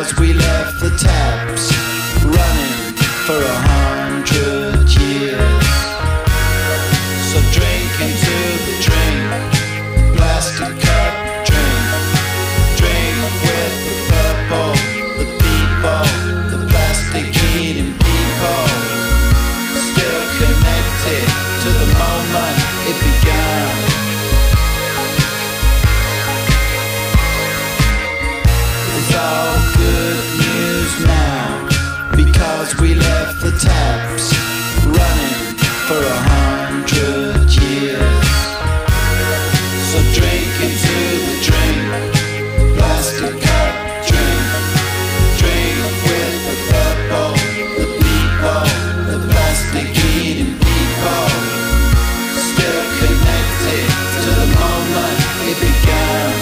because we left the taps running for 100 years. So drink into the drink, plastic cup drink, drink with the purple, the people, the plastic eating people, still connected to the moment it began. It's all good news now, because we left the taps running for 100 years. So drink into the drink, plastic cup drink, drink with the purple, the people, the plastic eating people, still connected to the moment it began.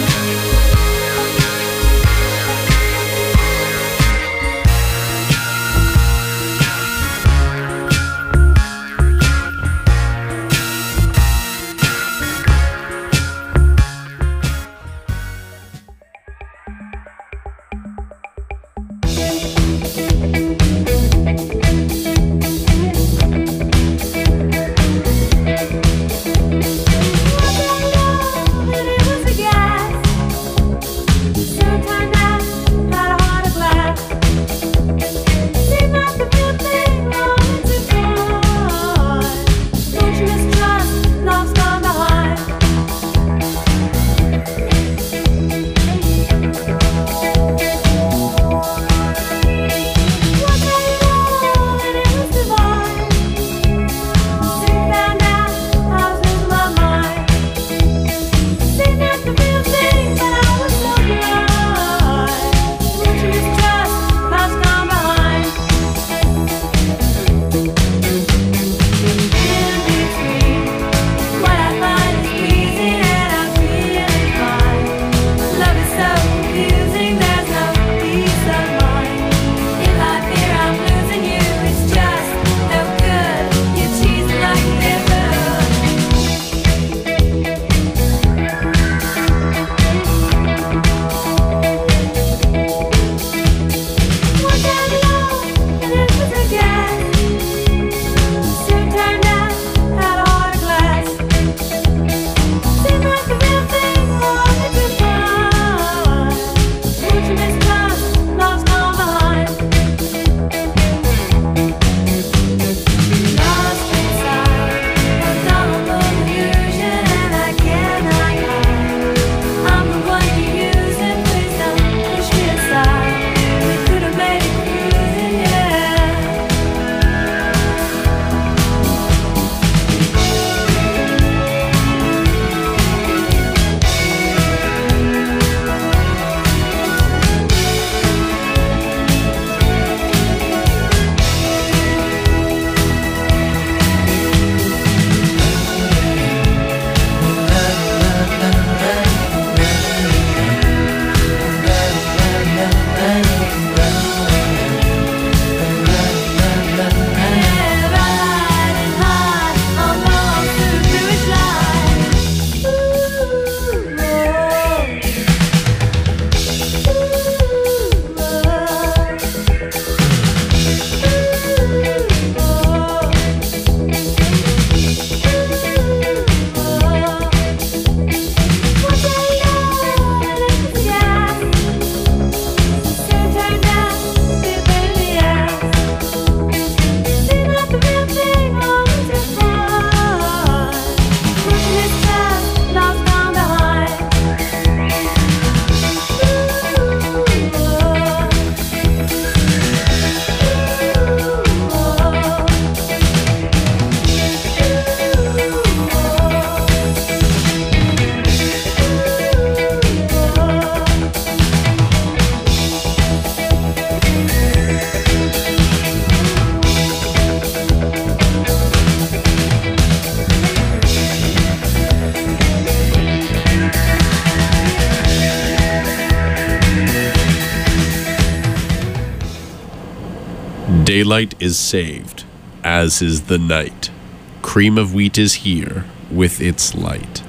Daylight is saved, as is the night. Cream of wheat is here with its light.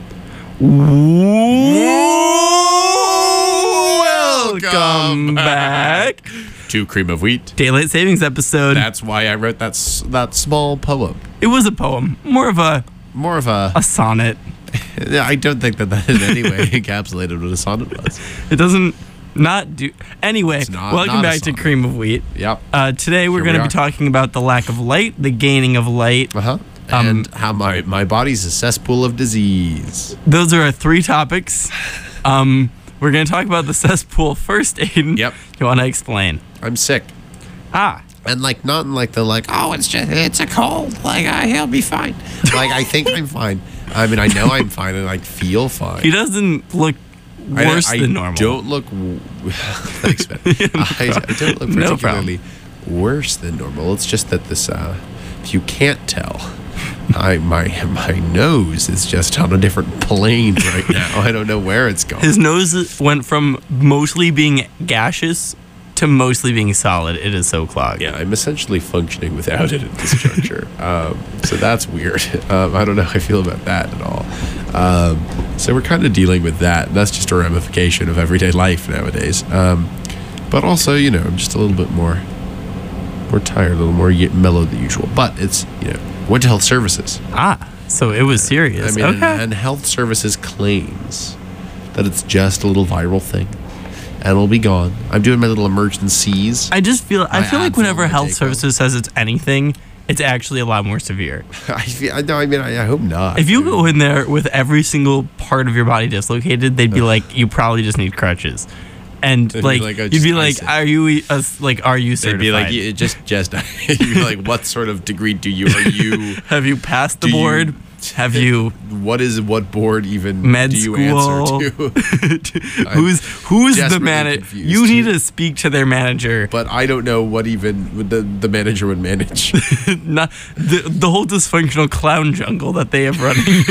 Welcome back to Cream of Wheat. Daylight Savings episode. That's why I wrote that small poem. It was a poem, more of a sonnet. Yeah, I don't think that in any way encapsulated what a sonnet was. It doesn't not do. Anyway, welcome not back to Cream of Wheat. Yep. Today we're going to be talking about the lack of light, the gaining of light. And how my body's a cesspool of disease. Those are our 3 topics. We're going to talk about the cesspool first, Aiden. Yep. You want to explain? I'm sick. And not in it's a cold. He'll be fine. I think I'm fine. I mean, I know I'm fine and I feel fine. He doesn't look worse than normal. I don't look. Thanks, man. I don't look particularly worse than normal. It's just that this, if you can't tell, my nose is just on a different plane right now. I don't know where it's going. His nose went from mostly being gaseous to mostly being solid. It is so clogged. Yeah, I'm essentially functioning without it at this juncture. So that's weird. I don't know how I feel about that at all. So we're kind of dealing with that. That's just a ramification of everyday life nowadays. But also, I'm just a little bit more tired, a little more mellow than usual. But it's, went to health services. So it was serious. I mean, and health services claims that it's just a little viral thing. And it'll be gone. I'm doing my little emergencies. I feel like whenever health services says it's anything, it's actually a lot more severe. I hope not. If you go in there with every single part of your body dislocated, they'd be like, you probably just need crutches. And you'd be like, are you certified? They'd be like, you'd be like, what sort of degree are you? Have you passed the board? Have you? What board even med do you school? answer to? who's the manager? You need to speak to their manager. But I don't know what even the manager would manage. Not the whole dysfunctional clown jungle that they have running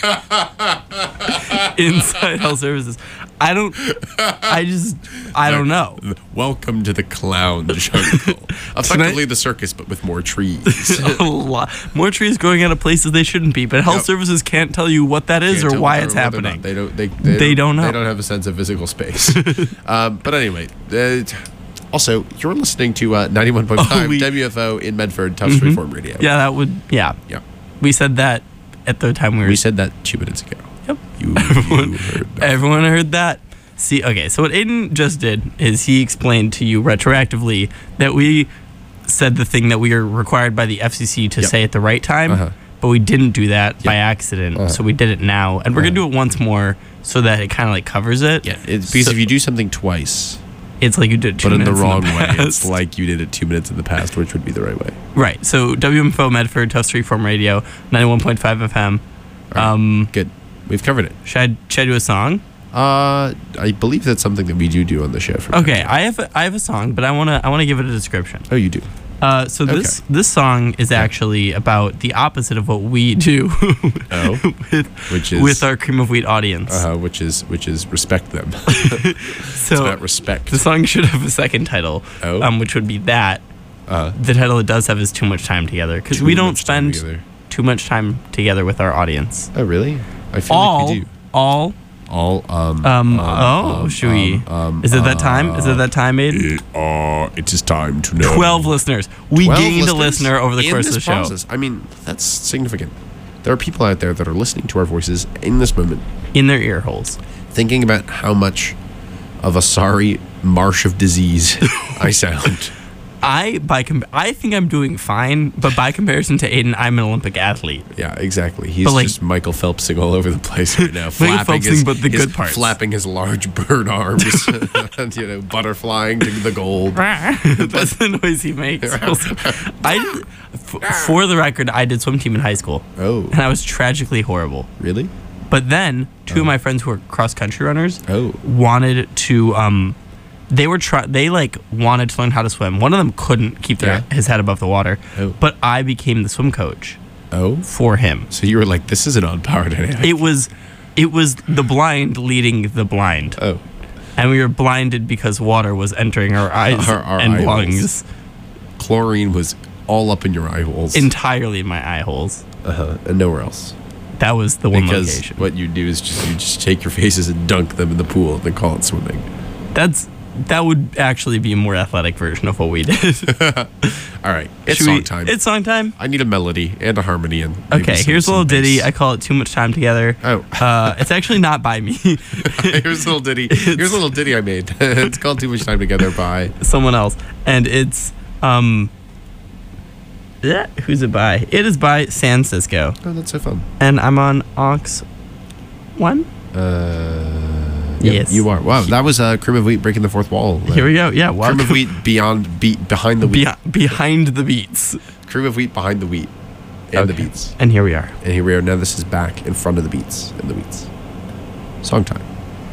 inside health services. I don't know. Welcome to the clown jungle. Effectively the circus, but with more trees. A lot more trees growing out of places they shouldn't be. But health services can't tell you what that is or why it's happening. They don't know. They don't have a sense of physical space. But anyway, also you're listening to 91.5 WFO in Medford, Tufts Reform Radio. Yeah. We said that at the time we said that 2 minutes ago. Yep. Everyone heard that. See, okay, so what Aiden just did is he explained to you retroactively that we said the thing that we are required by the FCC to say at the right time, but we didn't do that by accident, so we did it now. And we're going to do it once more so that it kind of covers it. Yeah, it's because if you do something twice, it's like you did 2 minutes but in the wrong way. It's like you did it 2 minutes in the past, which would be the right way. Right, so WMFO Medford, Tufts Reform Radio, 91.5 FM. Right, good. We've covered it. Should I do a song? I believe that's something that we do on the show. Okay, I have a song, but I wanna give it a description. Oh, you do. This song is actually about the opposite of what we do. with our Cream of Wheat audience. Which is respect them. So it's about respect. The song should have a second title, which would be that. The title it does have is Too Much Time Together, because we don't spend too much time together with our audience. Oh, really? I feel like we do. Should we? Is it that time? Is it that time, Aiden? It is time to know. 12 listeners. We gained a listener over the course of the show. Process. I mean, that's significant. There are people out there that are listening to our voices in this moment. In their ear holes. Thinking about how much of a sorry marsh of disease I sound. I think I'm doing fine, but by comparison to Aiden, I'm an Olympic athlete. Yeah, exactly. He's just Michael Phelpsing all over the place right now. But the good parts. Flapping his large bird arms, and, butterflying to the gold. That's the noise he makes. For the record, I did swim team in high school. Oh. And I was tragically horrible. Really? But then, two of my friends who were cross-country runners wanted to... They wanted to learn how to swim. One of them couldn't keep his head above the water, but I became the swim coach. For him. So you were like, this is an odd power dynamic. It was the blind leading the blind. Oh, and we were blinded because water was entering our eyes and lungs. Chlorine was all up in your eye holes. Entirely in my eye holes. And nowhere else. That was the one Because location. what you do is you just take your faces and dunk them in the pool and then call it swimming. That's That would actually be a more athletic version of what we did. All right, it's Should song we- time. It's song time. I need a melody and a harmony and maybe Okay, some- here's a some little ditty. bass. I call it Too Much Time Together. Oh. It's actually not by me. Here's a little ditty. Here's a little ditty I made. It's called "Too Much Time Together" by. Someone else. And it's, yeah, who's it by? It is by San Cisco. Oh, that's so fun. And I'm on aux 1. Yes. You are. Wow, that was Cream of Wheat breaking the fourth wall. Here we go. Yeah, Cream welcome. of Wheat behind the wheat. Behind the beats. Cream of Wheat behind the wheat and the Okay. beats. And here we are. And here we are. Now this is back in front of the beats and the wheats. Song time.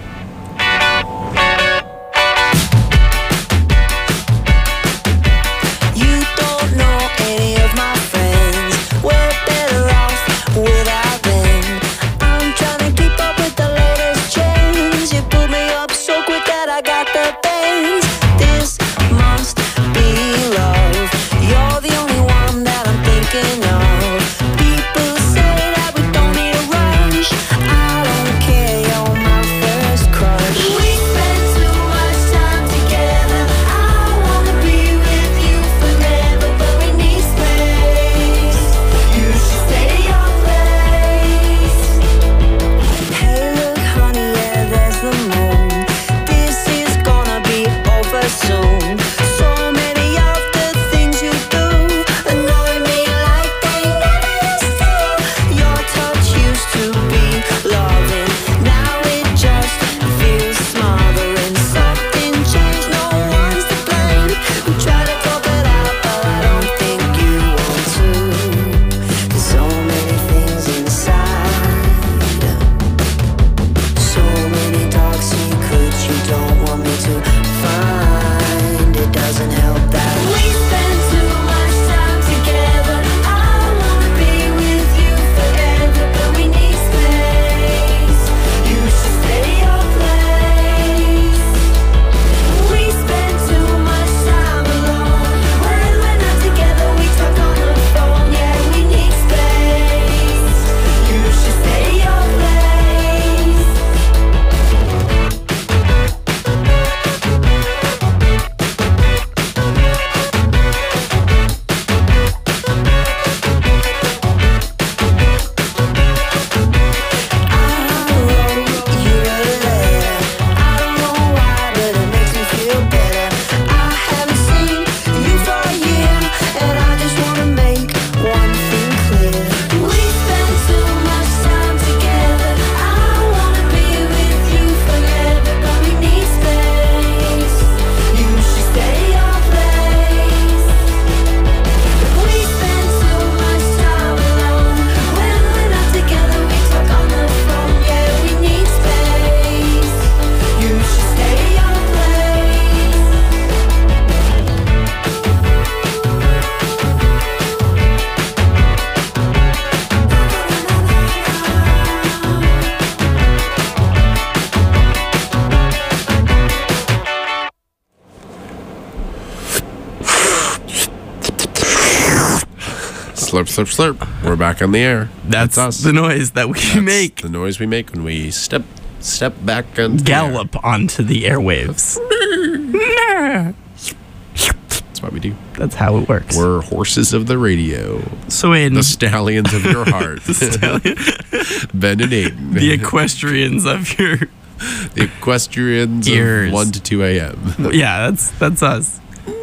You don't know any of my friends. We're better off without them. I'm trying to keep up with the latest trends. You pulled me up so quick that I got the bends. This must be love. You're the only one that I'm thinking of. People say that we don't need a rush. I don't care, you're my first crush. We spend too much time together. I wanna be with you forever, but we need space. You should stay your place. Hey, look, honey, yeah, there's the moon. This is gonna be over soon. So many of the things you do annoy me like they never used to. Your touch used to be loving, now it just feels smothering. Something changed, no one's to blame. We try to talk it out, but I don't think you want to. There's so many things inside, so many dark secrets you don't want me to find. It doesn't help that we spend too much time together. I wanna be with you forever, but we need space. You should stay your place. We spend too much time alone. When we're not together, we talk on the phone. Yeah, we need space. You should stay your place. Slurp, slurp, slurp. We're back on the air. That's us. the noise that we That's make. the noise we make when we step back and Gallop onto the airwaves. That's what we do. That's how it works. We're horses of the radio, So in the stallions of your heart. Ben and Aiden, the equestrians of your the equestrians Ears. of 1 to 2 a.m. yeah, that's us.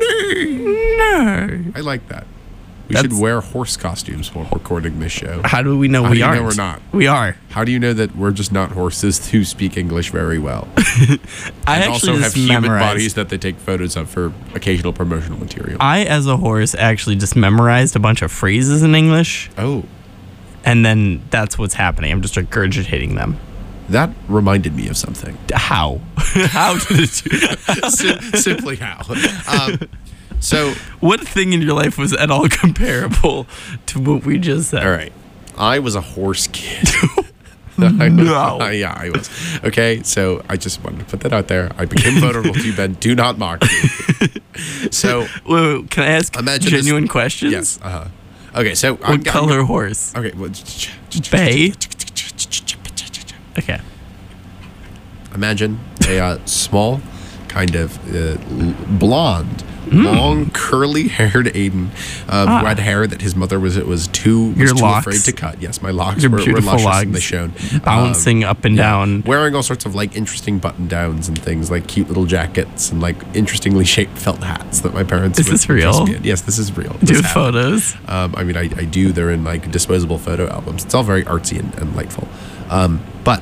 No. I like that. We That's- should wear horse costumes while recording this show. How do we know How we do you know aren't? we're not? We are. How do you know that we're just not horses who speak English very well? I And actually also have just human memorized. bodies that they take photos of for occasional promotional material. I, as a horse, actually just memorized a bunch of phrases in English, Oh, and then that's what's happening. I'm just regurgitating them. that reminded me of something. How? How did it do? Simply how. So, What thing in your life was at all comparable to what we just said? all right. I was a horse kid. No. Yeah, I was. Okay, so I just wanted to put that out there. I became vulnerable to you, Ben. Do not mock me. So, Wait, can I ask Imagine this- genuine questions? yes. Okay, so What color horse? Okay, well, Bay? Okay. Imagine a small, kind kind of blonde, long curly-haired Aiden who had hair that his mother was too locks? afraid to cut. Yes, my locks Your were beautiful luscious locks and they shone. bouncing up and down. Wearing all sorts of like interesting button-downs and things, like cute little jackets and like interestingly shaped felt hats that my parents. Is this real? Yes, this is real. Do you This have happened. photos? I mean, I do. They're in like disposable photo albums. It's all very artsy and delightful. But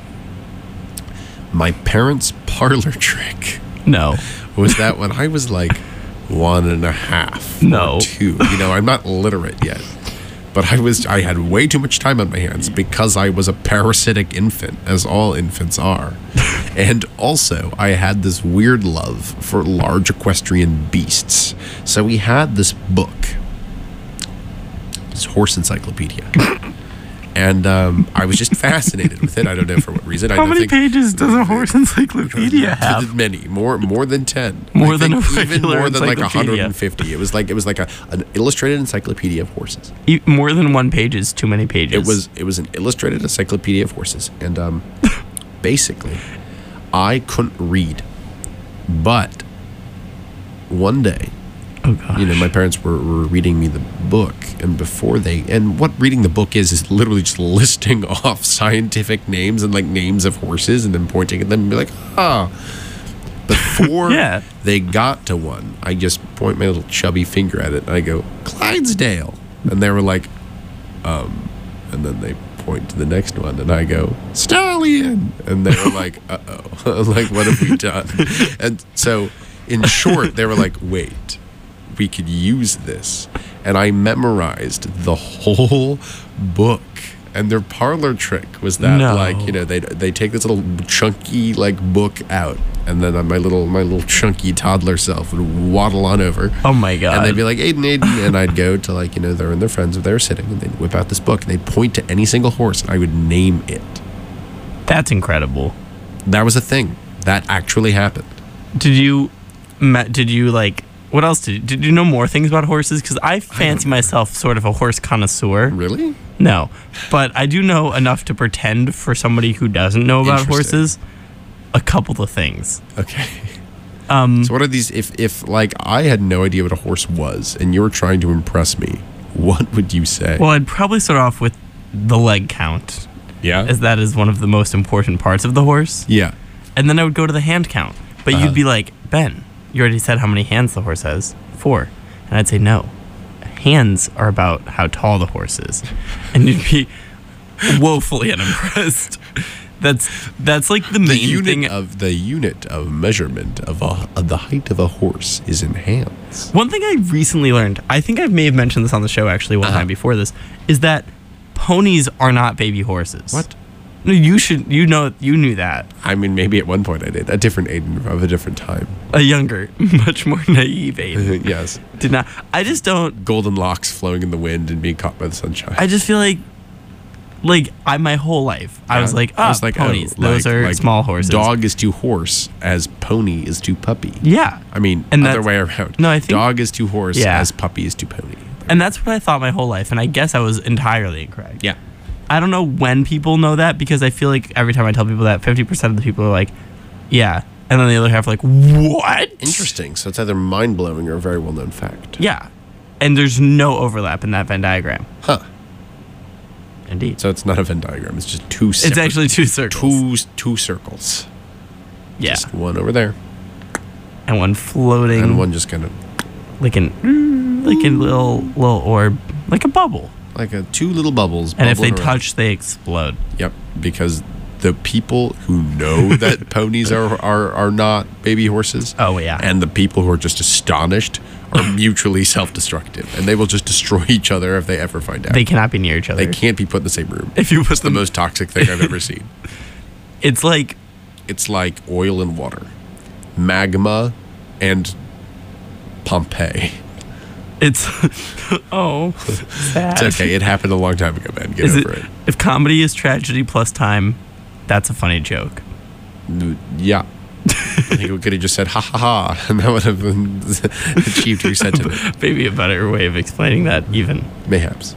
my parents' parlor trick No. was that when I was like 1.5, No. or 2, I'm not literate yet, but I had way too much time on my hands because I was a parasitic infant, as all infants are. And also, I had this weird love for large equestrian beasts. So we had this book, this horse encyclopedia. And I was just fascinated with it. I don't know for what reason. How many pages does a horse encyclopedia have? Many, more than 10. More I than think a even regular more than like encyclopedia. 150. It was like an illustrated encyclopedia of horses. More than one page is too many pages. It was an illustrated encyclopedia of horses, and basically, I couldn't read, but one day. Oh gosh. My parents were reading me the book, and what reading the book is literally just listing off scientific names and like names of horses and then pointing at them and be like, Before Yeah. they got to one, I just point my little chubby finger at it and I go, Clydesdale. And they were like, and then they point to the next one and I go, Stallion. And they were like, uh-oh, like, what have we done? And so in short, they were like, wait, we could use this. And I memorized the whole book. And their parlor trick was that, they take this little chunky book out, and then my little chunky toddler self would waddle on over. Oh my god! And they'd be like, Aiden, and I'd go to they're and their friends if they were sitting, and they'd whip out this book and they'd point to any single horse, and I would name it. That's incredible. That was a thing that actually happened. Did you what else did you know more things about horses? Because I fancy myself sort of a horse connoisseur. Really? No, but I do know enough to pretend for somebody who doesn't know about horses a couple of things. Okay. So what are these? If I had no idea what a horse was, and you were trying to impress me, what would you say? Well, I'd probably start off with the leg count, Yeah. as that is one of the most important parts of the horse. Yeah. And then I would go to the hand count. But you'd be like, Ben, you already said how many hands the horse has. 4. And I'd say, no. Hands are about how tall the horse is. And you'd be woefully unimpressed. That's like the main thing. The unit of measurement of the height of a horse is in hands. One thing I recently learned, I think I may have mentioned this on the show actually one time before this, is that ponies are not baby horses. What? No, you knew that. I mean, maybe at one point I did. A different Aiden of a different time. A younger, much more naive Aiden. Yes. Did not. I just don't. Golden locks flowing in the wind and being caught by the sunshine. I just feel like my whole life, I was like, ponies. Those are small horses. Dog is to horse as pony is to puppy. Yeah. I mean, And other that's- way around. No, I think- dog is to horse Yeah. as puppy is to pony. And that's what I thought my whole life, and I guess I was entirely incorrect. Yeah. I don't know when people know that, because I feel like every time I tell people that, 50% of the people are like, yeah. And then the other half are like, what? Interesting. So it's either mind-blowing or a very well-known fact. Yeah. And there's no overlap in that Venn diagram. Huh. Indeed. So it's not a Venn diagram. It's just two separate... It's actually 2 circles. Two circles. Yeah. Just one over there. And one floating. And one just kind of... like a little orb. Like a bubble. Like two little bubbles. And if they bubbling around. touch, they explode. Yep, because the people who know that ponies are not baby horses. Oh, yeah. And the people who are just astonished are mutually self-destructive, and they will just destroy each other if they ever find out. They cannot be near each other. They can't be put in the same room. If you put It's the most toxic thing I've ever seen. It's like oil and water, magma, and Pompeii. it's sad. It's okay. It happened a long time ago, man. Get over it. If comedy is tragedy plus time, that's a funny joke. Yeah. I think we could have just said ha ha ha, and that would have been achieved your sentiment. Maybe a better way of explaining that, even. Mayhaps.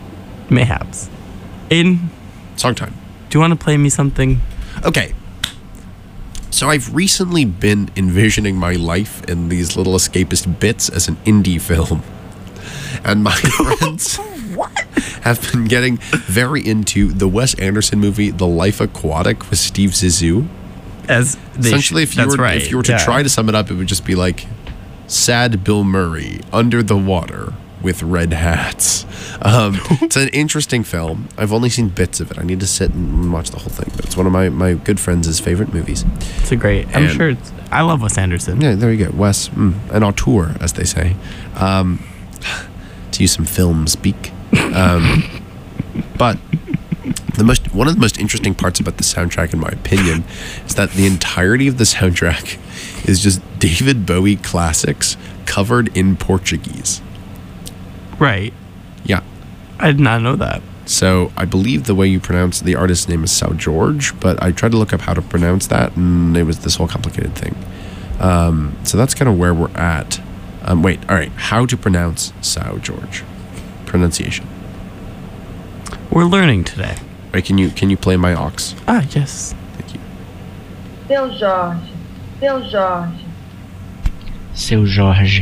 Aiden, Song time. do you want to play me something? Okay. So I've recently been envisioning my life in these little escapist bits as an indie film. And my friends have been getting very into the Wes Anderson movie, The Life Aquatic with Steve Zissou. Essentially, if you were to try to sum it up, it would just be like sad Bill Murray under the water with red hats. It's an interesting film. I've only seen bits of it. I need to sit and watch the whole thing, but it's one of my good friends' favorite movies. It's a great. I love Wes Anderson. Yeah, there you go. Wes, an auteur, as they say. To use some film speak. But one of the most interesting parts about the soundtrack, in my opinion, is that the entirety of the soundtrack is just David Bowie classics covered in Portuguese. Right. Yeah. I did not know that. So I believe the way you pronounce the artist's name is Seu Jorge, but I tried to look up how to pronounce that, and it was this whole complicated thing. So that's kind of where we're at. All right. How to pronounce Seu Jorge? Pronunciation. We're learning today. Wait, can you play my aux? Ah, yes. Thank you. Seu Jorge. Seu Jorge. Seu Jorge.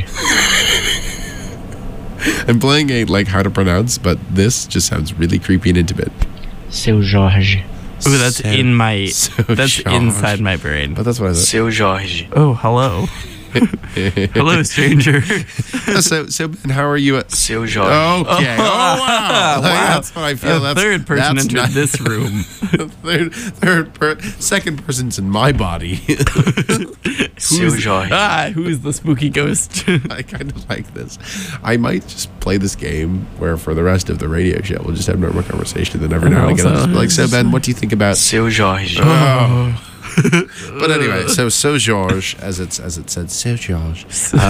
I'm playing a how to pronounce, but this just sounds really creepy and intimate. Seu Jorge. Ooh, that's inside my brain. But that's what I said. Seu Jorge. Oh, hello. Hello, stranger. So Ben, how are you? Seu Jorge. Okay. Oh, wow. That's what I feel. A third person entered this room. Second person's in my body. Seu Jorge. Who's the spooky ghost? I kind of like this. I might just play this game where for the rest of the radio show we'll just have normal conversation. Then every now and again I'll just be like, so Ben, what do you think about Seu Jorge? Oh. But anyway, so Seu Jorge, as it said, Seu Jorge.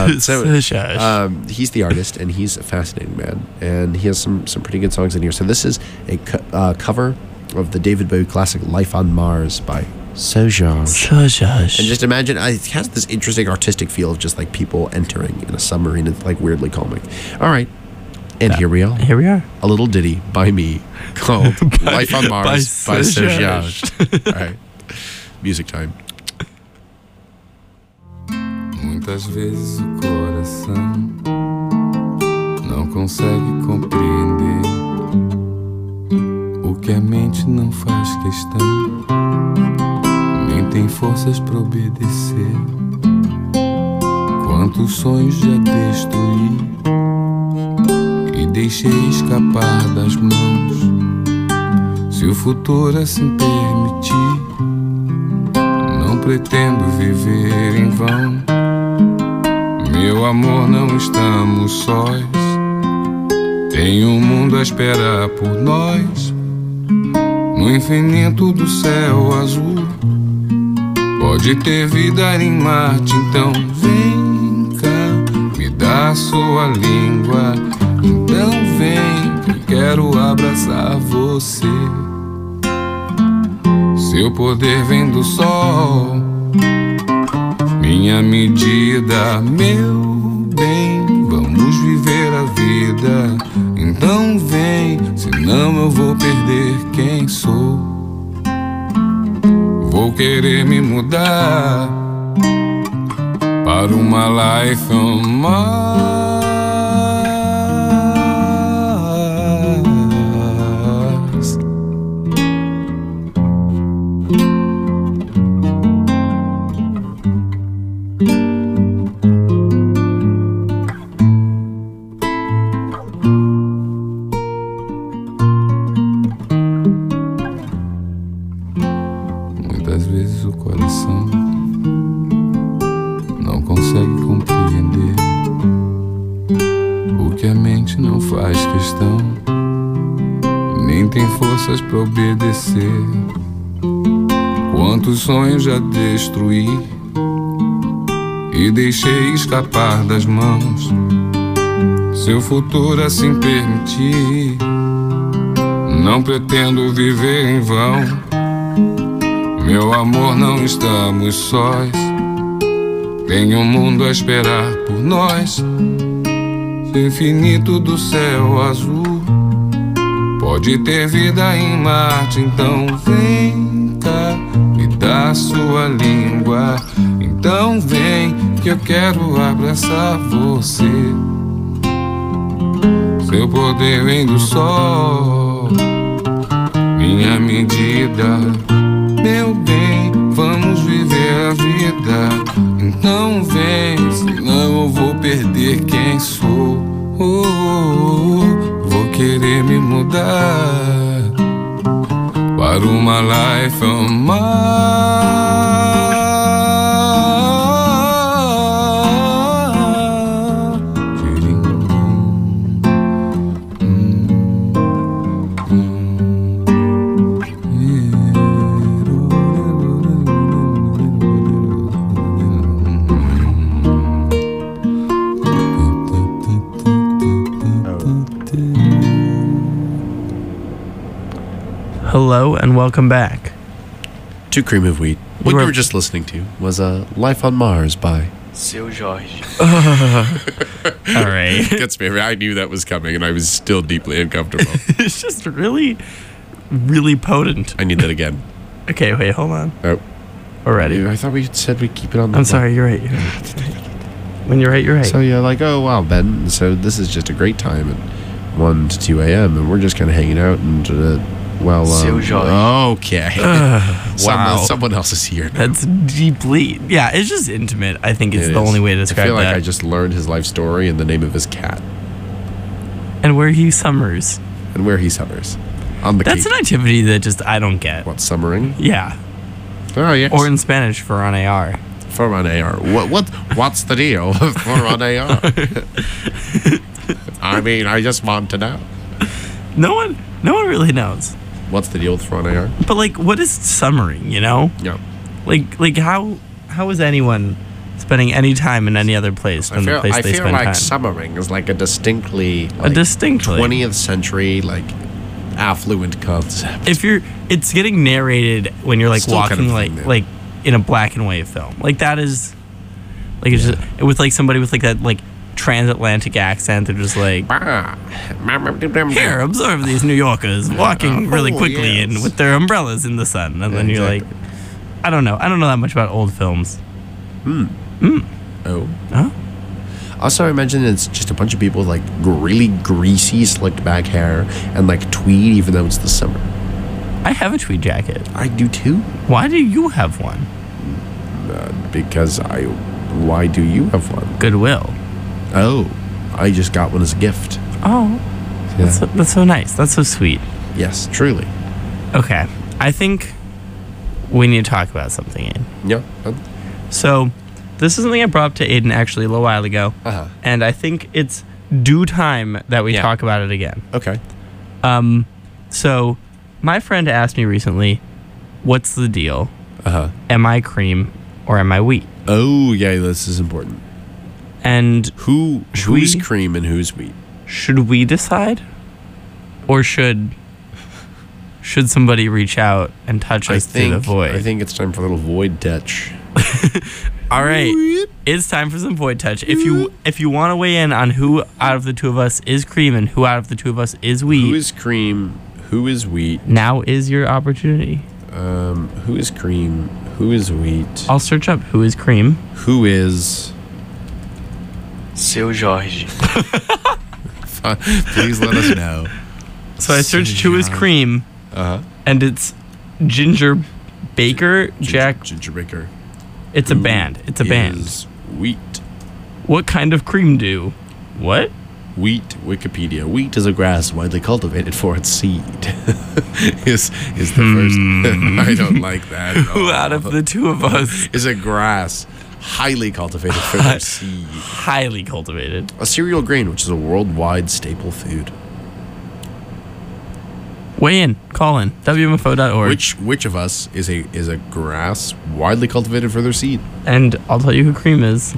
He's the artist, and he's a fascinating man, and he has some pretty good songs in here. So this is a cover of the David Bowie classic "Life on Mars" by Seu Jorge. And just imagine, it has this interesting artistic feel of just like people entering in a submarine. It's like weirdly calming. All right. And here we are. Here we are. A little ditty by me called "Life on Mars" by Seu Jorge. All right. Music time. Muitas vezes o coração não consegue compreender o que a mente não faz questão, nem tem forças pra obedecer. Quantos sonhos já destruí e deixei escapar das mãos. Se o futuro assim permitir, não pretendo viver em vão. Meu amor, não estamos sós. Tem um mundo a esperar por nós. No infinito do céu azul pode ter vida em Marte. Então vem cá, me dá sua língua. Então vem, que eu quero abraçar você. Seu poder vem do sol, minha medida, meu bem. Vamos viver a vida, então vem, senão eu vou perder quem sou. Vou querer me mudar para uma life on Mars. Pra obedecer. Quantos sonhos já destruí e deixei escapar das mãos. Seu futuro assim permitir, não pretendo viver em vão. Meu amor, não estamos sós. Tem um mundo a esperar por nós. O infinito do céu azul pode ter vida em Marte. Então vem cá, me dá a sua língua. Então vem que eu quero abraçar você. Seu poder vem do sol, minha medida. Meu bem, vamos viver a vida. Então vem, senão eu vou perder quem sou. Vou querer me mudar para uma life on Hello and welcome back to Cream of Wheat. What you were just listening to was Life on Mars by Seu Jorge. All right. Gets me. I knew that was coming, and I was still deeply uncomfortable. It's just really, really potent. I need that again. Okay, wait, hold on. Oh, We're ready. I thought we said we'd keep it on the I'm sorry, you're right. When you're right, you're right. So yeah, like, oh wow, Ben. So this is just a great time at 1 to 2 a.m. and we're just kind of hanging out and Seu Jorge. Okay. Wow. Someone else is here now. That's deeply, yeah, it's just intimate. I think it's It the is. only way to describe I feel like that. I just learned his life story and the name of his cat And where he summers. and where he summers. On the That's Cape. an activity that just I don't get. What, summering? Yeah. Oh yes. Or in Spanish for on AR. for on AR. What's the deal for on AR? I mean, I just want to know. No one really knows. What's the deal with for on AR? But like, what is summering? You know, Yeah. like how is anyone spending any time in any other place than the place I they feel spend like time? summering is like a distinctly 20th century affluent concept. It's getting narrated when you're like Still walking kind of thing, though. like in a black and white film. Like that is like it's just with like somebody with like that like transatlantic accent. They're just like, here, observe these New Yorkers walking really quickly yes. and with their umbrellas in the sun. And then you're exactly. like, I don't know that much about old films. Oh. Huh? Also, I imagine it's just a bunch of people with like really greasy, slicked back hair and like tweed, even though it's the summer. I have a tweed jacket. I do too. Why do you have one? Because why do you have one? Goodwill. Oh, I just got one as a gift. Oh, that's so nice. That's so sweet. Yes, truly. Okay, I think we need to talk about something, Aiden. Yeah. So, this is something I brought up to Aiden actually a little while ago, and I think it's due time that we talk about it again. Okay. So, my friend asked me recently, what's the deal? Am I cream or am I wheat? Oh, yeah, this is important. And who's cream and who's wheat? should we decide? Or should somebody reach out and touch us through the void? I think it's time for a little void touch. All right, it's time for some void touch. If you want to weigh in on who out of the two of us is cream and who out of the two of us is wheat, Who is cream? Who is wheat? now is your opportunity. Who is cream? Who is wheat? I'll search up who is cream. Who is? Seu Jorge. Please let us know. So I searched who is cream, and it's Ginger Baker. Ginger Baker. It's a band. It's a band. Is wheat. What kind of cream do? What? Wheat, Wikipedia. Wheat is a grass widely cultivated for its seed. is the first. I don't like that. Who out of the two of us is a grass highly cultivated for their seed? highly cultivated? A cereal grain, which is a worldwide staple food. Weigh in. Call in. WMFO.org. Which of us is a grass widely cultivated for their seed? And I'll tell you who cream is.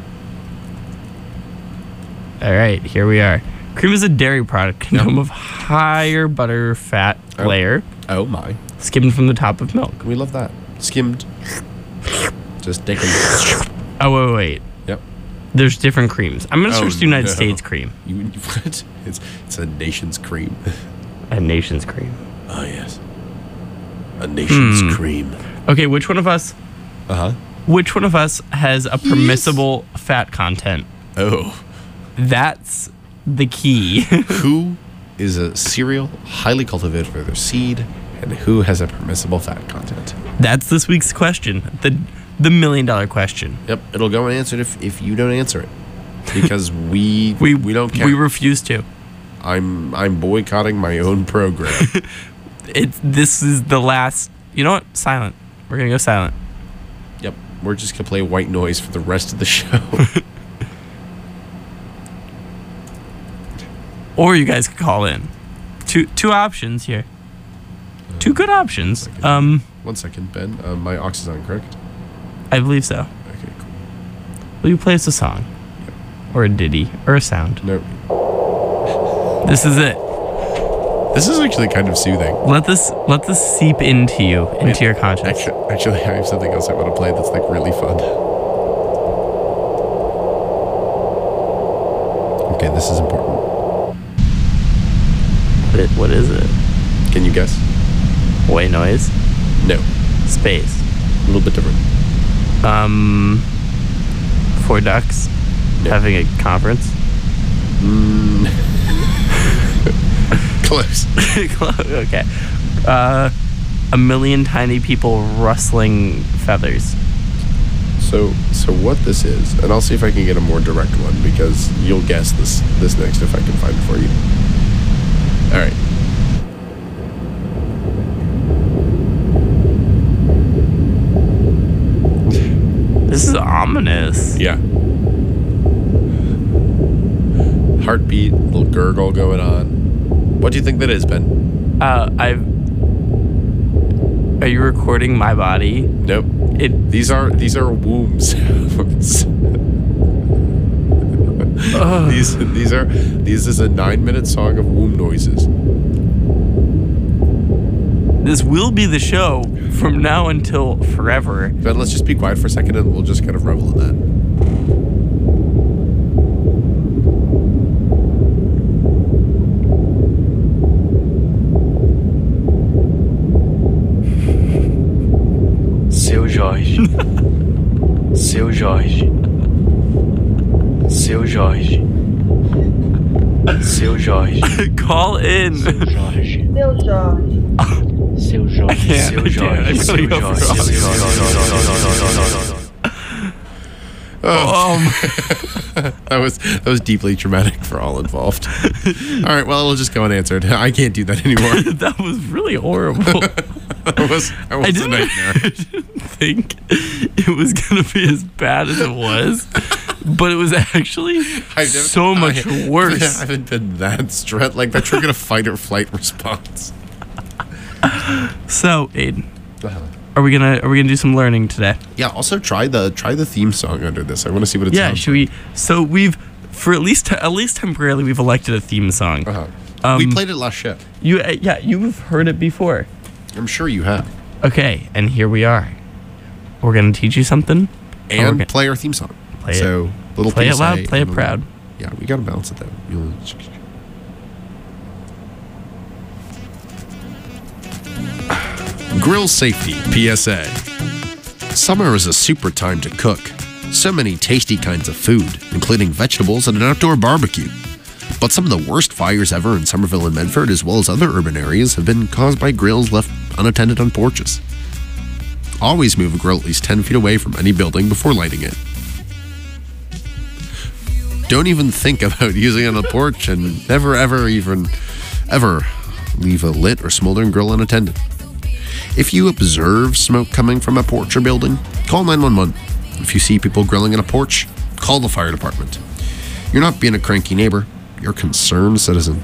All right, here we are. Cream is a dairy product condom of higher butter fat layer, Oh my. skimmed from the top of milk. We love that. Skimmed. Just taking. Oh, wait. Yep. There's different creams. I'm going to search the United no. States cream. What? It's a nation's cream. A nation's cream. Oh yes. A nation's cream. Okay, which one of us Uh-huh. Which one of us has a permissible fat content? Oh. That's the key. Who is a cereal highly cultivated for their seed, and who has a permissible fat content? That's this week's question. The $1 million question. Yep, it'll go unanswered if you don't answer it. Because we don't care. We refuse to. I'm boycotting my own program. This is the last. You know what? Silent. We're gonna go silent. Yep, we're just gonna play white noise for the rest of the show. Or you guys could call in. Two options here. Two good options. 1 second, Ben. My aux is on, correct? I believe so. Okay, cool. Will you play us a song? Yep. Or a ditty? Or a sound? Nope. This is it. This is actually kind of soothing. Let this seep into you, into your conscience. Actually, I have something else I want to play that's like really fun. Okay, this is important. What is it? Can you guess? White noise? No. Space? A little bit different. 4 ducks No. having a conference? Close. Okay. 1 million tiny people rustling feathers. So what this is, and I'll see if I can get a more direct one, because you'll guess this next if I can find it for you. All right. This is ominous. Yeah. Heartbeat, little gurgle going on. What do you think that is, Ben? Are you recording my body? Nope. These are womb sounds. This is a 9-minute song of womb noises. This will be the show from now until forever. Ben, let's just be quiet for a second and we'll just kind of revel in that. Seu Jorge. Seu Jorge. Seu Jorge. Seu Jorge. Call in. Seu Jorge. Seu Jorge. Seu Jorge. can't. Seu I Jorge. can't. Seu I'm gonna go Jorge. for That was deeply traumatic for all involved. All right, well, it'll just go unanswered. I can't do that anymore. That was really horrible. That was a nightmare. I didn't think it was gonna be as bad as it was, but it was actually so much worse. I haven't been that stressed. Like that triggered a fight or flight response. So, Aiden, are we gonna do some learning today? Yeah. Also, try the theme song under this. I want to see what it Yeah, sounds should we? So we've for at least temporarily we've elected a theme song. like. We played it last show. You've heard it before. I'm sure you have. Okay, and here we are. We're gonna teach you something, And play our theme song. Play it. So little Play it PSA, loud, play it and proud. Yeah, we gotta balance it though. Grill safety PSA. Summer is a super time to cook. So many tasty kinds of food, including vegetables and an outdoor barbecue. But some of the worst fires ever in Somerville and Medford, as well as other urban areas, have been caused by grills left unattended on porches. Always move a grill at least 10 feet away from any building before lighting it. Don't even think about using it on a porch, and never ever leave a lit or smoldering grill unattended. If you observe smoke coming from a porch or building, call 911. If you see people grilling in a porch, call the fire department. You're not being a cranky neighbor, you're a concerned citizen.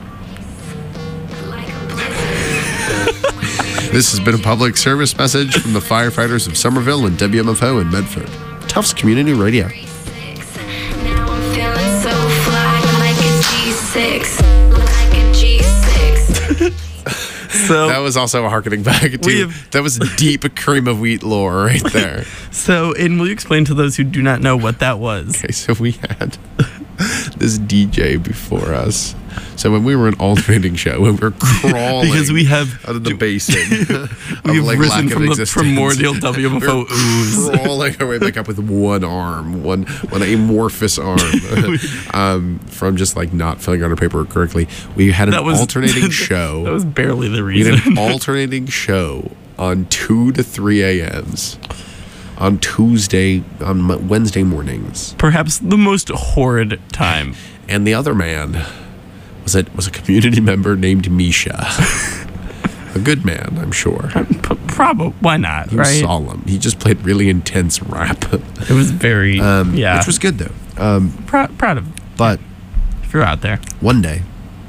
This has been a public service message from the firefighters of Somerville and WMFO in Medford. Tufts Community Radio. Now I'm feeling so fly, like a G6, like a G6. So That was also harkening back to that was deep cream of wheat lore right there. So, Aiden, will you explain to those who do not know what that was? Okay, so we had this DJ before us. So when we were an alternating show, when we were crawling Because we have out of the basin, we've like risen lack of from the existence. primordial WMFO ooze. Crawling our way back up with one arm, one amorphous arm, from just like not filling out our paperwork correctly. We had an alternating show. That was barely the We reason. had an alternating show on 2 to 3 a.m.s on Wednesday mornings. Perhaps the most horrid time. And the other man was a community member named Misha. A good man, I'm sure. Probably. Why not? He was right? solemn. He just played really intense rap. It was very which was good though. Proud of him. But If you're out there. one day,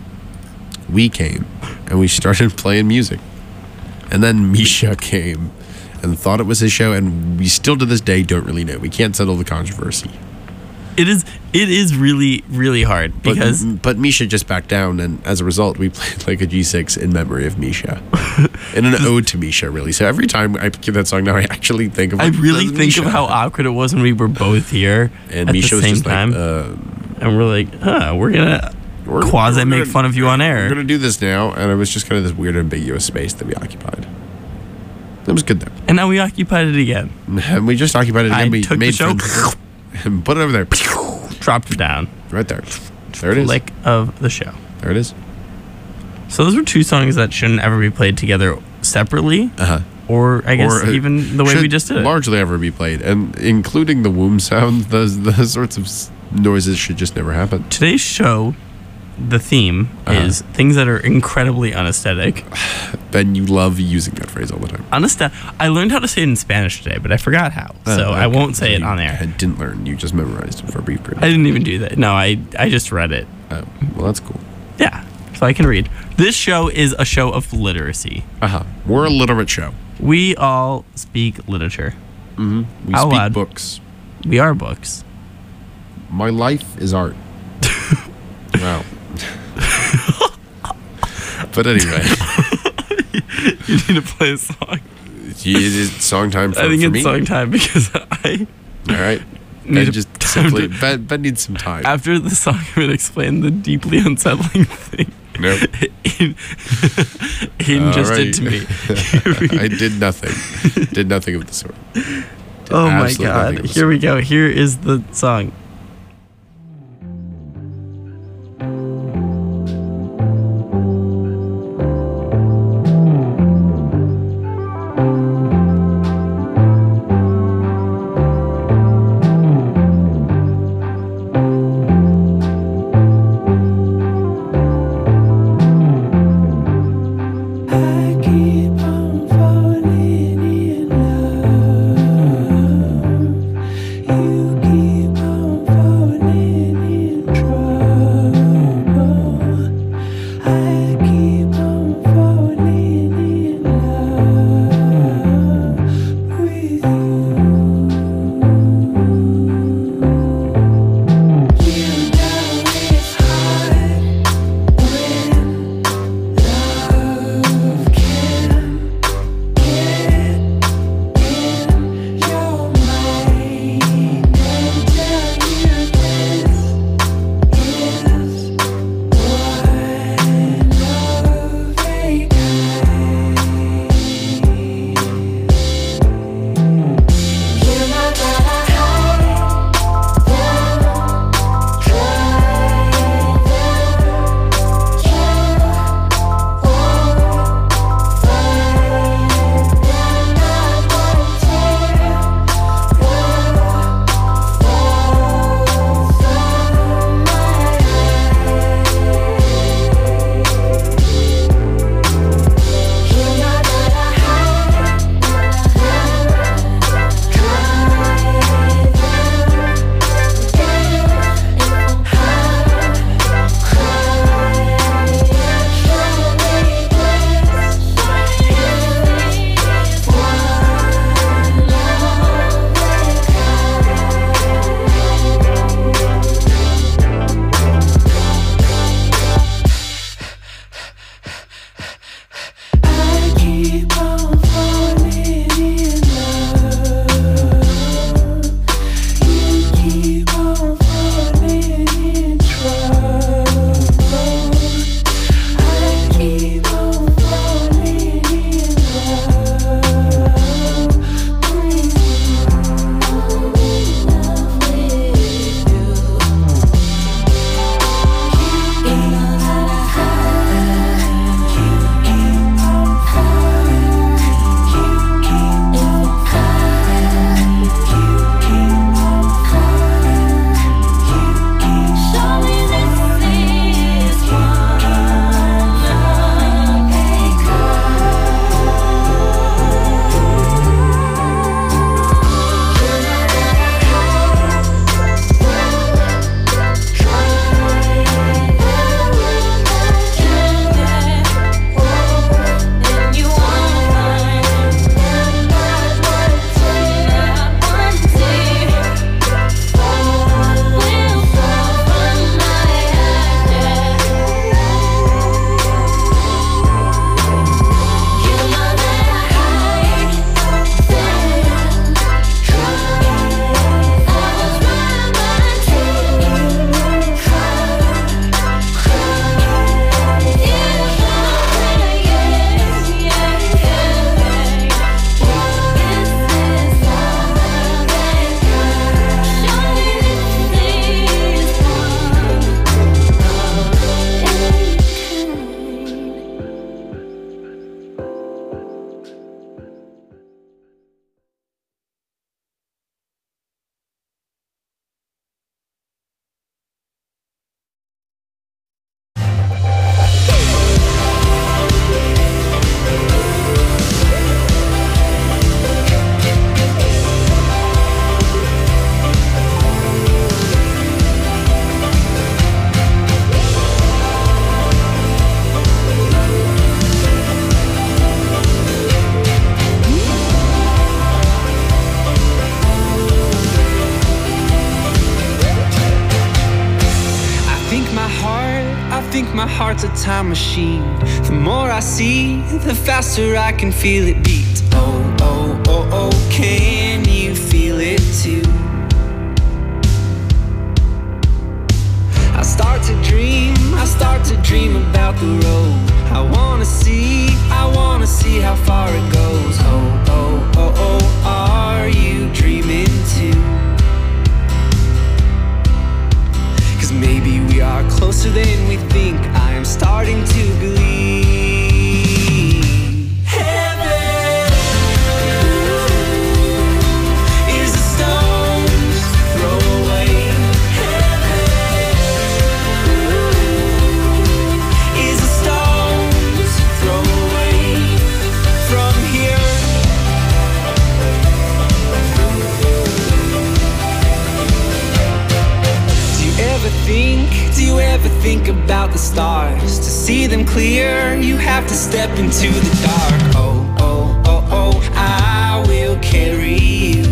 we came and we started playing music, and then Misha came and thought it was his show, and we still to this day don't really know. We can't settle the controversy. It is really, really hard because But Misha just backed down, and as a result, we played like a G6 in memory of Misha, in an ode to Misha, really. So every time I hear that song now, I actually think of. I really of think Misha. of how awkward it was when we were both here And at Misha the was same just time, like, and we're like, we're gonna quasi make fun of you on air. We're gonna do this now, and it was just kind of this weird ambiguous space that we occupied. It was good though, And now we occupied it again. and we just occupied it again. I We took the made show, friends and put it over there, dropped it down. right there. There it is. Lick of the show. There it is. So those were two songs that shouldn't ever be played together separately, or I guess even the way we should just did it. largely ever be played, and including the womb sound. Those sorts of noises should just never happen. Today's show, the theme is things that are incredibly unaesthetic. Ben, you love using that phrase all the time. I learned how to say it in Spanish today, but I forgot how, so I Okay. won't say it You on air. didn't learn. You just memorized it for a brief period. I didn't even do that. No, I just read it. Oh, well, that's cool. Yeah, so I can read. This show is a show of literacy. We're a literate show. We all speak literature. We Out speak loud. books. We are books. My life is art. Wow. But anyway, You need to play a song. it is song time for, I think for it's me. song time because I All right. need Ben to- just time simply to- Ben needs some time. after the song I'm going to explain the deeply unsettling thing No. Hayden just All did to me. I did nothing. Did nothing of the sort. Oh my absolutely nothing god. of the Here we go. Here is the song. I keep on falling in love. You keep on my heart's a time machine. The more I see, the faster I can feel it beat. Oh, oh, oh, oh, can you feel it too? I start to dream about the road. I wanna see how far it goes. Oh, oh, oh, oh, are you dreaming too? 'Cause maybe we are closer than we think. I am starting to believe. Heaven is a stone's throw away. Heaven is a stone's throw away from here. Do you ever think about the stars? To see them clear, you have to step into the dark. Oh, oh, oh, oh, I will carry you.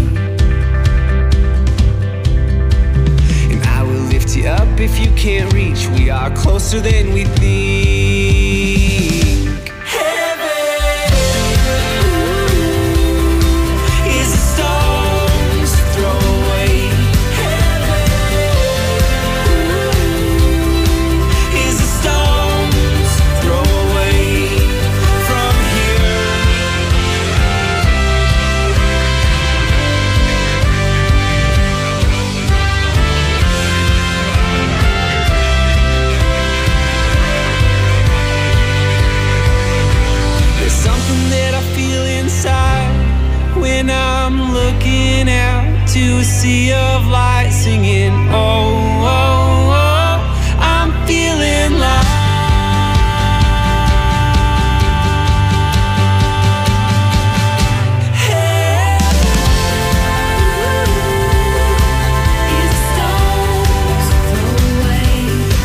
And I will lift you up if you can't reach. We are closer than we think. Heaven is a stone's throw away. Is a stone's throw away from here. There's something that I feel inside when I'm looking out to a sea of light, singing, oh, oh, oh, I'm feeling like is a stone's throw away.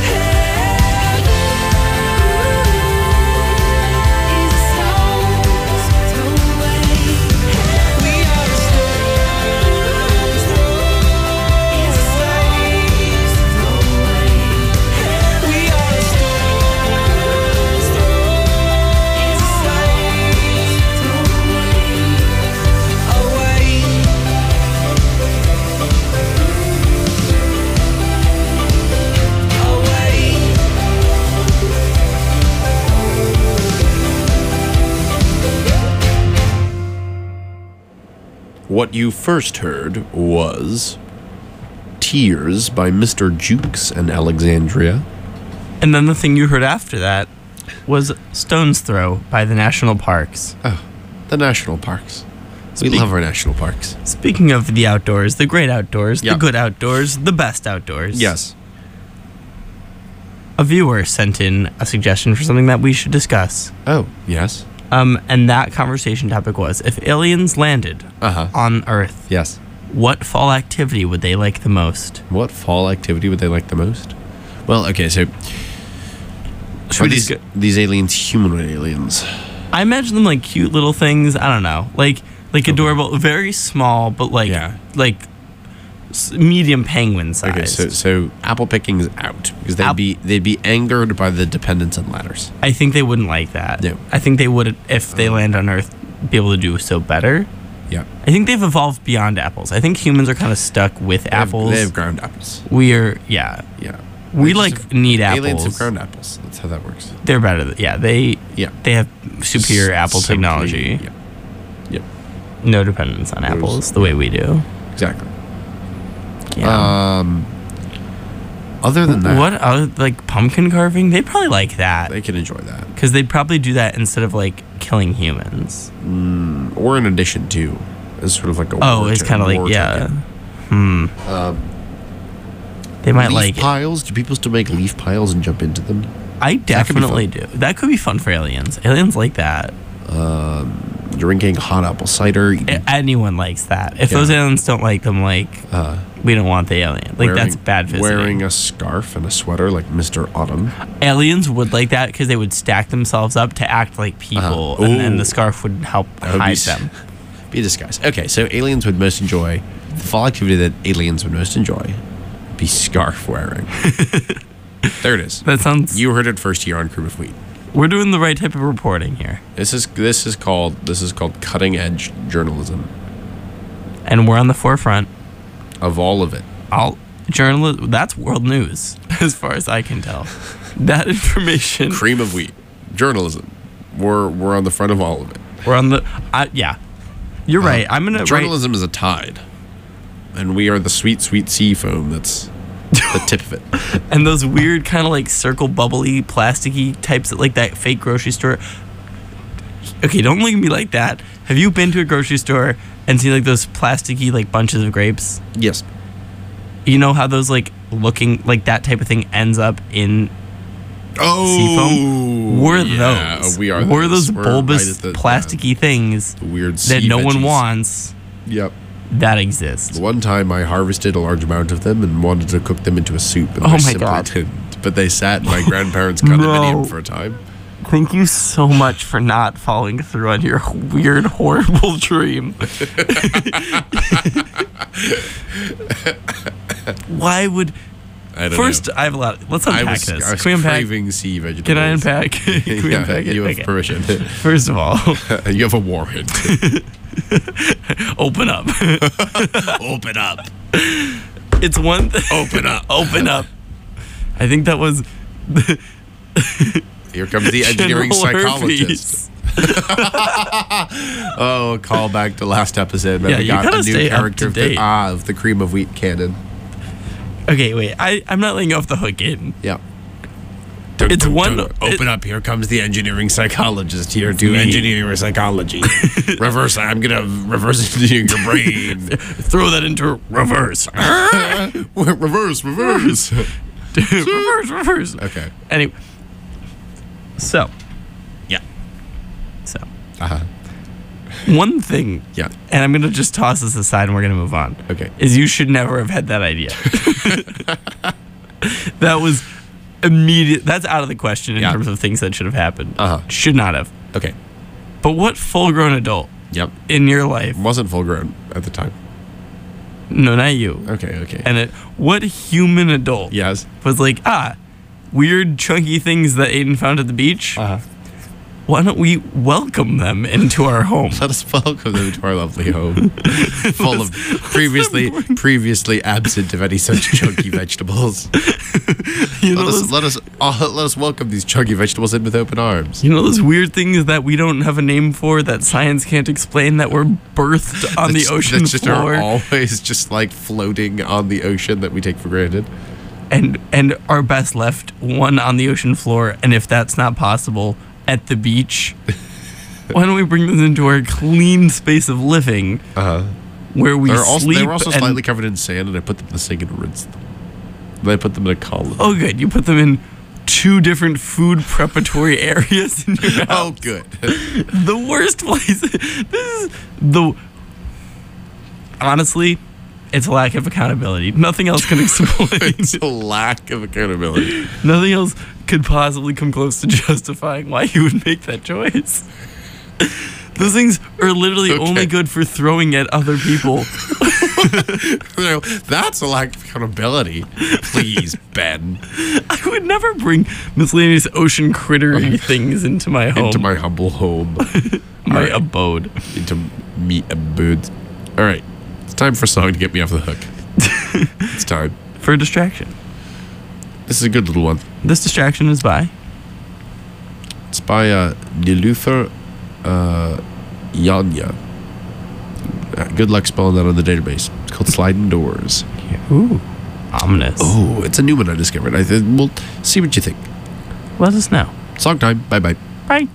Is a stone's throw away. We are a stone's throw away. Is a stone's throw away. We are a stone's throw away. Is a stone's throw away. What you first heard was Tears by Mr. Jukes and Alexandria. And then the thing you heard after that was Stone's Throw by the National Parks. Oh, the national parks. We Speak- love our national parks. Speaking of the outdoors, the great outdoors, Yeah. the good outdoors, the best outdoors. Yes. A viewer sent in a suggestion for something that we should discuss. Oh, yes. And that conversation topic was, if aliens landed Uh-huh. on Earth, Yes. what fall activity would they like the most? What fall activity would they like the most? Well, okay, so Should are we these, just these aliens humanoid aliens? I imagine them like cute little things. I don't know, like adorable, very small, but like Yeah. like medium penguin size. Okay, so apple picking is out because they'd be angered by the dependence on ladders. I think they wouldn't like that. No. I think they would, if they land on Earth, be able to do so better. Yeah. I think they've evolved beyond apples. I think humans are kind of stuck with apples. They have ground apples. We are, yeah. Yeah. We They like just need have- Aliens apples. have ground apples. That's how that works. They're better. They Yeah. have superior apple So technology. Yeah. Yep. No dependence on apples the way we do. Exactly. Yeah. Other than that, What other, like pumpkin carving? They'd probably like that they can enjoy that, because they'd probably do that instead of like killing humans. or in addition to, as sort of like a Oh, war it's kind of like war yeah. token. They might Leaf like it. piles. Do people still make leaf piles and jump into them? I could be definitely fun. do. That could be fun for aliens. Aliens like that. Drinking hot apple cider. eating- Anyone likes that. If Yeah. those aliens don't like them, like we don't want the alien. Like that's wearing- bad visiting. Wearing a scarf and a sweater like Mr. Autumn. Aliens would like that because they would stack themselves up to act like people, Uh-huh. and then Ooh. the scarf would help That would hide be them. Be a disguise. Okay, so aliens would most enjoy the fall activity that aliens would most enjoy. Be scarf wearing. There it is. That sounds. You heard it first here on Cream of Wheat. We're doing the right type of reporting here, This is called cutting edge journalism and we're on the forefront. of all of it. That's world news, as far as I can tell. That information. Cream of Wheat journalism. We're on the front of all of it. We're on the. Yeah, you're right. I'm gonna. Journalism is a tide, and we are the sweet, sweet sea foam that's the tip of it. And those weird kind of like circle bubbly plasticky types like that fake grocery store. Okay, don't look at me like that. Have you been to a grocery store and seen like those plasticky like bunches of grapes? Yes. You know how those like looking like that type of thing ends up in seafoam? We're those. We are. We're those We're bulbous right at the, plasticky things the weird that sea no one veggies. wants. Yep. That exist. One time I harvested a large amount of them and wanted to cook them into a soup. And Oh I my simply God. didn't. But they sat in my grandparents' condominium for a time. Thank you so much for not following through on your weird, horrible dream. Why would... I don't First, know. I have a lot... Let's unpack this. I was Can we unpack? craving sea vegetables. Can I unpack? Can we Yeah, unpack it? you have Okay. permission. First of all, You have a warrant. open up. Open up. It's one thing... Open up. Open up. I think that was... Here comes the engineering General psychologist. Oh, call back to last episode. Yeah, We you got gotta a new stay up character to date. of the Cream of Wheat canon. Okay, wait. I'm not letting you off the hook, Aiden. Yeah. It's one... Open up. Here comes the engineering psychologist here to Me. engineer your psychology. I'm going to reverse engineer your brain. Throw that into reverse. reverse. reverse. Okay. Anyway. So. Yeah. So. Uh-huh. One thing, Yeah. and I'm going to just toss this aside and we're going to move on. Okay. Is you should never have had that idea. That was immediate. That's out of the question in Yeah. terms of things that should have happened. Uh-huh. Should not have. Okay. But what full-grown adult Yep. in your life? Wasn't full grown at the time. No, not you. Okay. And what human adult Yes. was like, weird chunky things that Aiden found at the beach? Uh-huh. Why don't we welcome them into our home? Let us welcome them to our lovely home, full of previously absent of any such chunky vegetables. Let us welcome these chunky vegetables in with open arms. You know those weird things that we don't have a name for, that science can't explain, that were birthed on the ocean that just floor, are always just like floating on the ocean that we take for granted. and are best left one on the ocean floor, and if that's not possible, at the beach. Why don't we bring this into our clean space of living, where we sleep? They were also and- slightly covered in sand, and I put them in the sink and rinsed them. Then I put them in a column. Oh, good. You put them in 2 different food preparatory areas in your house. Oh, good. The worst place. This is the... Honestly, it's a lack of accountability. Nothing else can explain. It's a lack of accountability. Nothing else could possibly come close to justifying why you would make that choice. Those things are literally only good for throwing at other people. That's a lack of accountability. Please, Ben. I would never bring miscellaneous ocean crittery things into my home. Into my humble home. my abode. Into me abode. All right. It's time for a song to get me off the hook. It's time. For a distraction. This is a good little one. This distraction is by? It's by Nilufer Yanya. Good luck spelling that on the database. It's called Sliding Doors. Ooh. Ominous. Oh, it's a new one I discovered. We'll see what you think. Let us know. Song time. Bye-bye. Bye.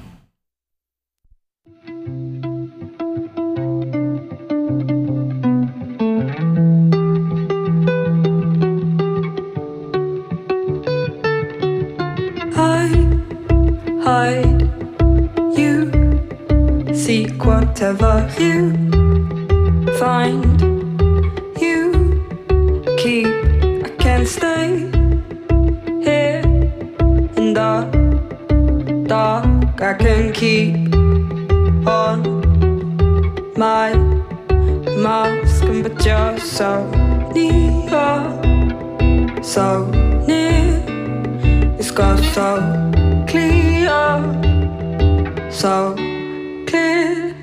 Hide, you seek whatever you find, you keep. I can't stay here in the dark. I can keep on my mask, but you're so near, so near. it's got so clear, so clear.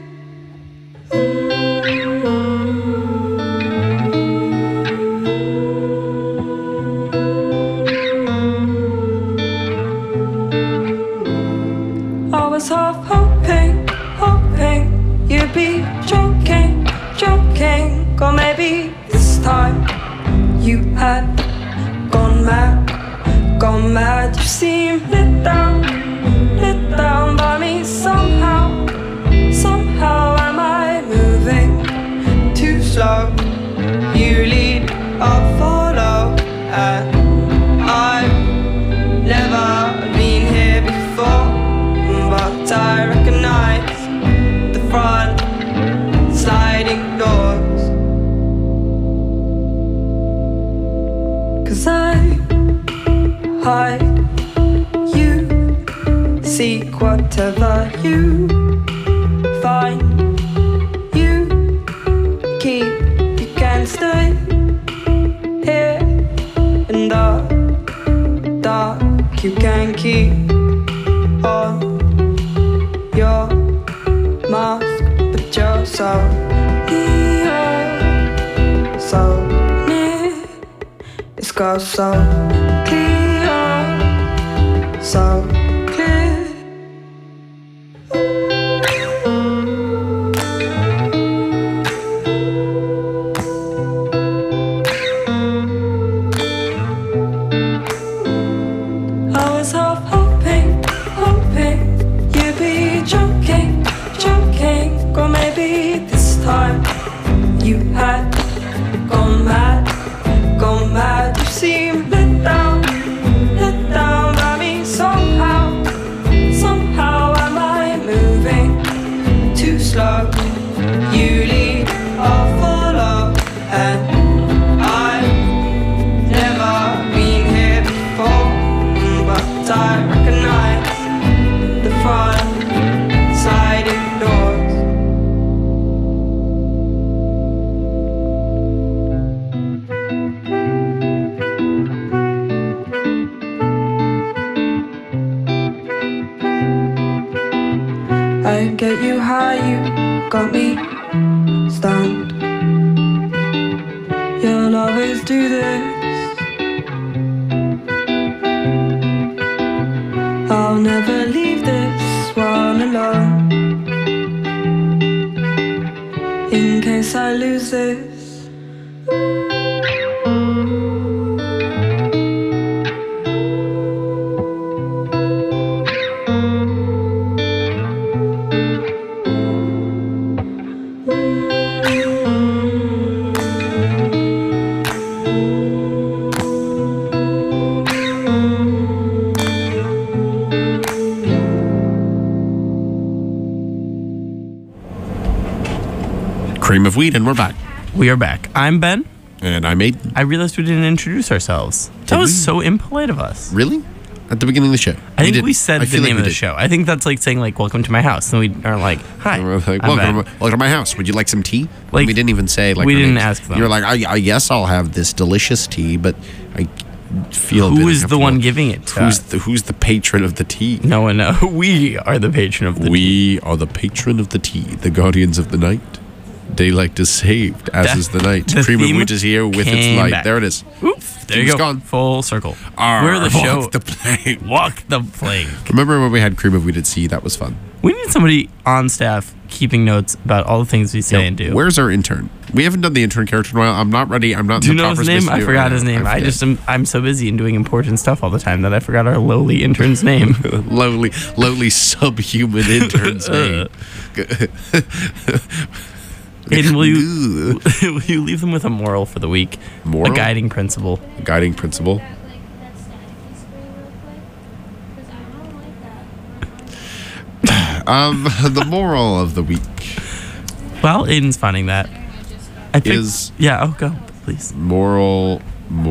I was half hoping, hoping you'd be joking, joking. Or maybe this time you had gone mad. You seem lit down by me somehow. Somehow am I moving too slow? You lead, I'll follow, and I've never been here before, but I recognize the front sliding doors. 'Cause I hide, you seek whatever you find, you keep, you can stay here in the dark, you can keep on your mask, but you're so near, so near, it's got so clear, so clear. I was half hoping, hoping you'd be joking, joking. Or maybe this time you had gone mad, gone mad. You seem lit down by me somehow. Somehow am I moving too slow? You lead, I'll follow, and I've never been here before, but I recognize the front sliding doors. I get you high, you got me stunned. You'll always do this. I'll never leave this one alone, in case I lose this. Cream of Wheat, and we're back. We are back. I'm Ben. And I'm Aiden. I realized we didn't introduce ourselves. That was so impolite of us. Really? At the beginning of the show? I think we said the name of the show. I think that's like saying, like, welcome to my house. And we are like, hi. We're like, I'm welcome to my house. Would you like some tea? Like, we didn't even say, like, we didn't ask them. You were like, I guess I'll have this delicious tea, but I feel who is the one giving it to us? Who's the patron of the tea? No one knows. We are the patron of the tea. We are the patron of the tea, the guardians of the night. Daylight is saved, as is the night. Cream of Wheat is here with its light. Back. There it is. Oof, there you go. Gone. Full circle. We're the show. Walk the plank. Walk the plank. Remember when we had Cream of Wheat at Sea? That was fun. We need somebody on staff keeping notes about all the things we say and do. Where's our intern? We haven't done the intern character in a while. I'm not ready. I'm not. Do you know his name? I forgot his name. I'm so busy and doing important stuff all the time that I forgot our lowly intern's name. lowly subhuman intern's name. Aiden, will you leave them with a moral for the week? Moral? A guiding principle. A guiding principle. The moral of the week. Well, Aiden's finding that. Yeah, go, please. Moral.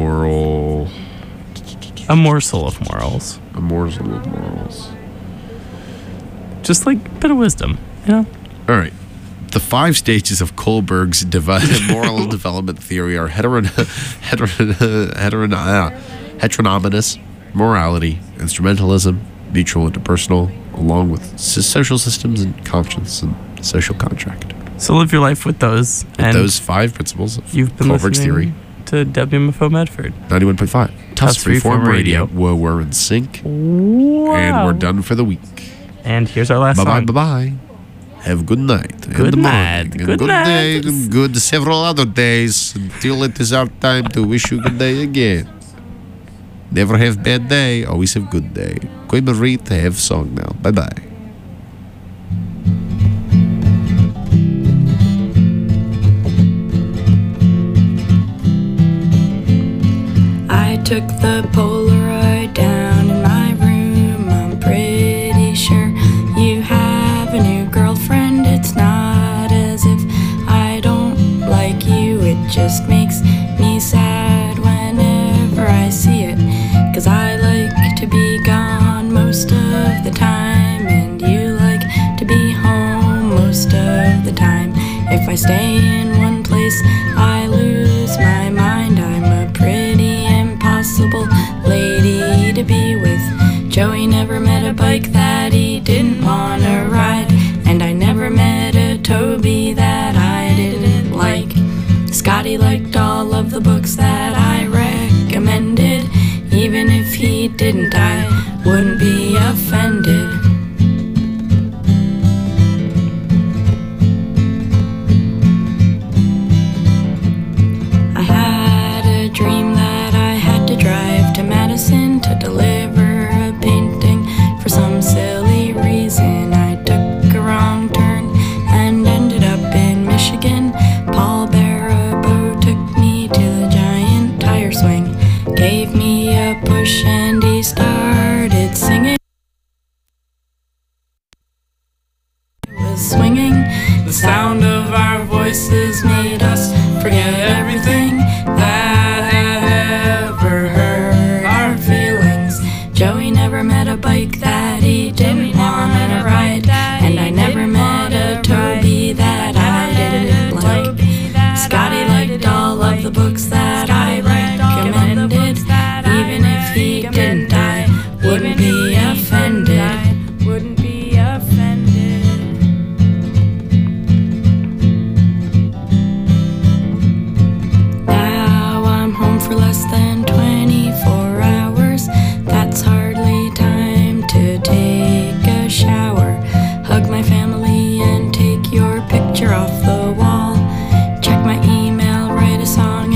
A morsel of morals. A morsel of morals. Just like a bit of wisdom, you know? All right. The 5 stages of Kohlberg's moral development theory are heteronomous, morality, instrumentalism, mutual interpersonal, along with social systems and conscience and social contract. So live your life with those. With those 5 principles of You've been Kohlberg's listening theory. to WMFO Medford. 91.5. Tufts Freeform Radio, Radio. where we're in sync. Wow. And we're done for the week. And here's our last Bye-bye, song. bye-bye. Have a good night. Good and night. Morning, and Good good night. day, and good several other days until it is our time to wish you good day again. Never have bad day, always have good day. Koi Marie to have song now. Bye-bye. I took the Polaroid down in my room. I'm pretty sure you have a new girlfriend. It's not as if I don't like you. It just makes me sad whenever I see it. 'Cause I like to be gone most of the time, and you like to be home most of the time. If I stay in one place, I lose my mind. I'm a pretty impossible lady to be with. Joey never met a bike that he didn't want to ride, and I never met a Toby that I didn't like. Scotty liked all of the books that I recommended. Even if he didn't, I wouldn't be offended. I had a dream that I had to drive to Madison to deliver a painting. For some silly reason, I took a wrong turn and ended up in Michigan. Paul Barabo took me to the giant tire swing, gave me a push, and he started singing. Was swinging. The sound of our voices made us forget everything that had ever hurt our feelings. Joey never met a bike that he didn't want to ride, and I never met a Toby that I didn't like. Scotty liked all of the books that